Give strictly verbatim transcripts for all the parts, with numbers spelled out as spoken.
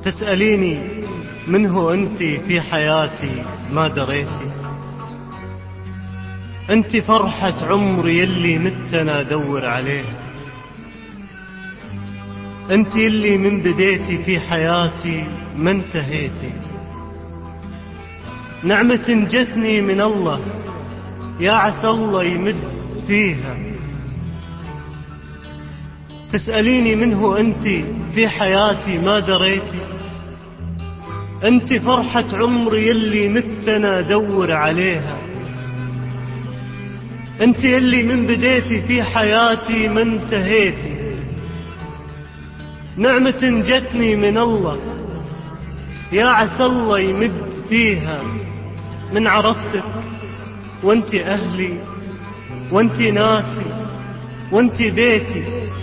تسأليني من هو أنت في حياتي ما دريتي. أنت فرحة عمري يلي متنا أدور عليها. أنت يلي من بديتي في حياتي ما انتهيتي. نعمة جتني من الله يا عسى الله يمد فيها. تسأليني من هو أنت في حياتي ما دريتي. أنت فرحة عمري يلي متنا أدور عليها. أنت يلي من بديتي في حياتي ما انتهيتي. نعمة جتني من الله يا عسى الله يمد فيها. من عرفتك وانت أهلي وانت ناسي وانت بيتي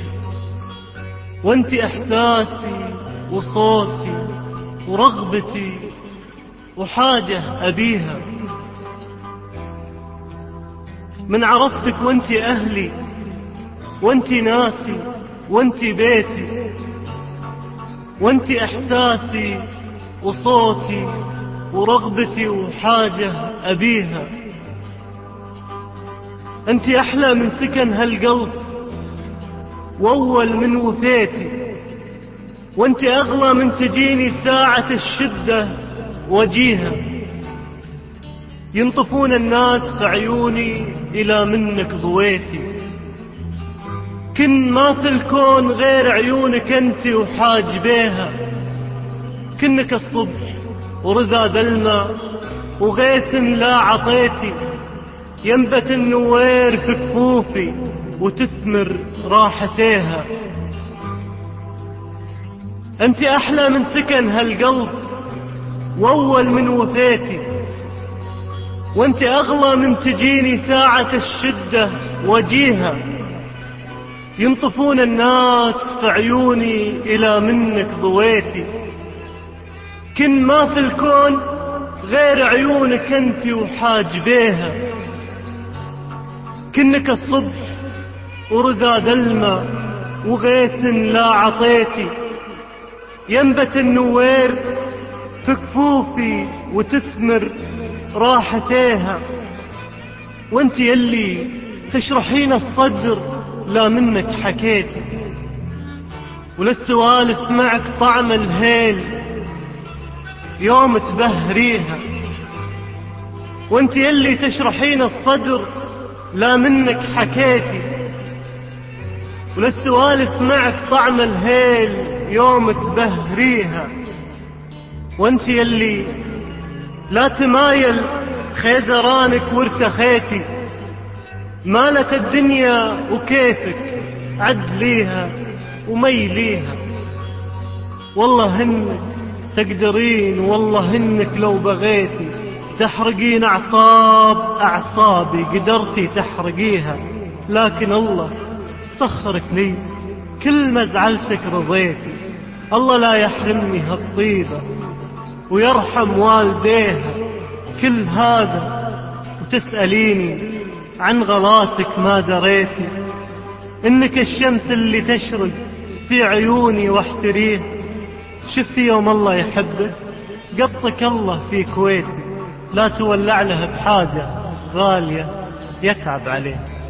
وانت إحساسي وصوتي ورغبتي وحاجة أبيها. من عرفتك وانت أهلي وانت ناسي وانت بيتي وانت إحساسي وصوتي ورغبتي وحاجة أبيها. أنت أحلى من سكن هالقلب وأول من وفيتي. وأنت أغلى من تجيني ساعة الشدة وجيها. ينطفون الناس في عيوني إلى منك ضويتي. كن ما في الكون غير عيونك أنت وحاجبيها. كنك الصبح ورذاذ الماء وغيث لا عطيتي. ينبت النوير في كفوفي وتثمر راحتيها. أنت أحلى من سكن هالقلب وأول من وفيتي. وأنت أغلى من تجيني ساعة الشدة وجيها. ينطفون الناس في عيوني إلى منك ضويتي. كن ما في الكون غير عيونك أنت وحاجبيها. كنك الصبح ورذاذ الماء وغيث لا عطيتي. ينبت النوير في كفوفي وتثمر راحتيها. وانت يلي تشرحين الصدر لا منك حكيتي. وللسوالف معك طعم الهيل يوم تبهريها. وانت يلي تشرحين الصدر لا منك حكيتي. وللسوالف معك طعم الهيل يوم تبهريها. وانت يلي لا تمايل خيزرانك وارتخيتي. مالت الدنيا وكيفك عدليها وميليها. والله هنك تقدرين والله هنك لو بغيتي تحرقين أعصاب أعصابي قدرتي تحرقيها. لكن الله سخرك لي كل ما زعلتك رضيتي. الله لا يحرمني هالطيبة ويرحم والديها. كل هذا وتسأليني عن غلاتك ما دريتي. إنك الشمس اللي تشرق في عيوني واحتريه. شفتي يوم الله يحبك قطك الله في كويتي. لا تولع له بحاجة غالية يتعب عليه.